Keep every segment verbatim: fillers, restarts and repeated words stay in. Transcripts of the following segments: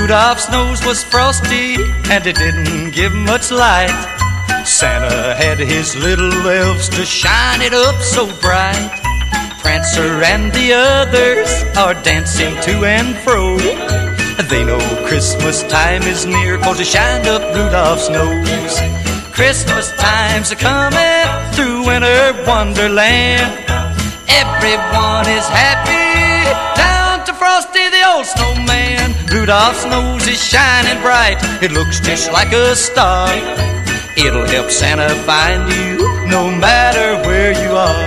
Rudolph's nose was frosty and it didn't give much light. Santa had his little elves to shine it up so bright. Prancer and the others are dancing to and fro. They know Christmas time is near, 'cause they shined up Rudolph's nose. Christmas time's a-comin' through winter wonderland. Everyone is happy, down to Frosty the old snowman. Rudolph's nose is shining bright, it looks just like a star. It'll help Santa find you, no matter where you are.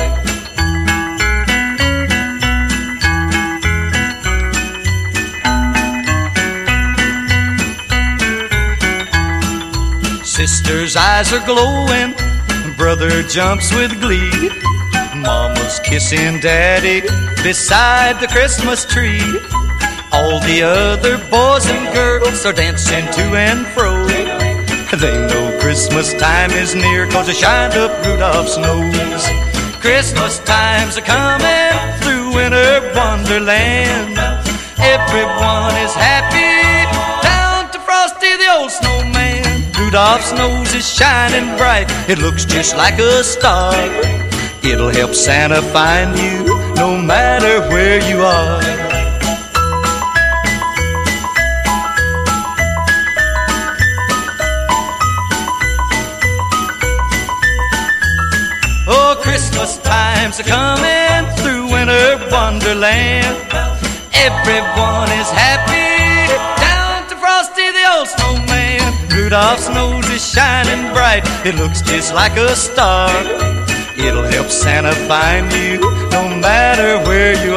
Sister's eyes are glowing, brother jumps with glee. Mama's kissing daddy beside the Christmas tree. All the other boys and girls are dancing to and fro. They know Christmas time is near, 'cause they shined up Rudolph's nose. Christmas time's a-comin' through winter wonderland. Everyone is happy, down to Frosty the old snowman. Rudolph's nose is shining bright, it looks just like a star. It'll help Santa find you, no matter where you are. Oh, Christmas time's a-comin' through winter wonderland. Everyone is happy, down to Frosty the old snowman. Rudolph's nose is shining bright, it looks just like a star. It'll help Santa find you, no matter where you